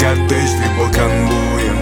кортеж, либо конвоем.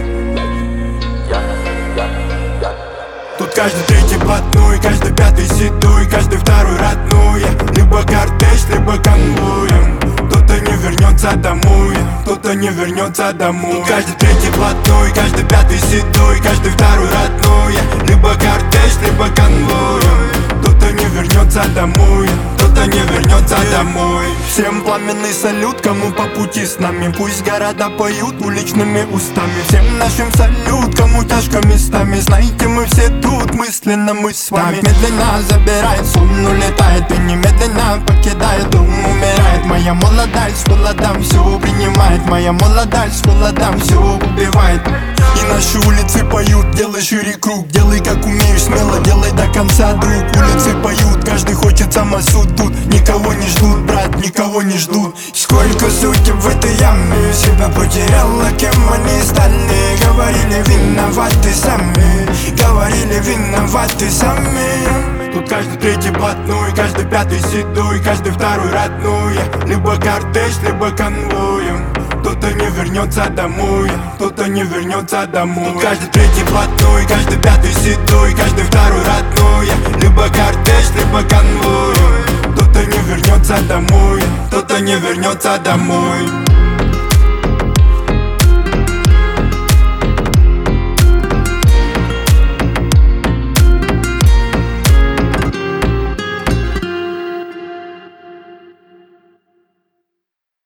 Тут каждый третий блатной, каждый пятый седой, каждый второй родной. Либо кортеж, либо конвоем. Кто-то не вернется домой, кто-то не вернется домой. Тут каждый третий блатной, каждый пятый седой, каждый второй родной. Либо кортеж, либо конвоем. Кто-то не вернется домой, кто-то не вернется домой. Всем пламенный салют, кому по пути с нами. Пусть города поют уличными устами. Всем нашим салют, кому тяжко местами. Знаете, мы все тут, мысленно мы с вами. Так медленно забирает сон, улетает и немедленно покидает дом, умирает. Моя молодость с холодом все принимает. Моя молодость с холодом все убивает. И наши улицы поют, делай шире круг. Делай как умеешь, смело делай до конца, друг. Улицы поют, каждый хочет самосуд тут. Никого не ждут, брат, никого не ждут. Сколько судеб в этой яме, себя потеряла, кем они стали. Говорили, виноваты сами, говорили, виноваты сами. Тут каждый третий блатной, каждый пятый седой, каждый второй родной. Либо кортеж, либо конвоем. Кто-то не вернется домой, кто-то не вернется домой. Тут каждый третий блатной, каждый пятый седой, каждый второй родной. Либо кортеж, либо конвоем. Кто-то не вернется домой, кто-то не вернется домой.